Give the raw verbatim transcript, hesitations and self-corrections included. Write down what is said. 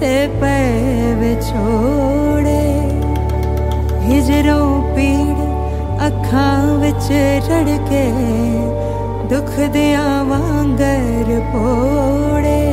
से पे विछोड़े हिजरों पीड़ अखां विच रड़ के दुख दिया वांगर पोड़े।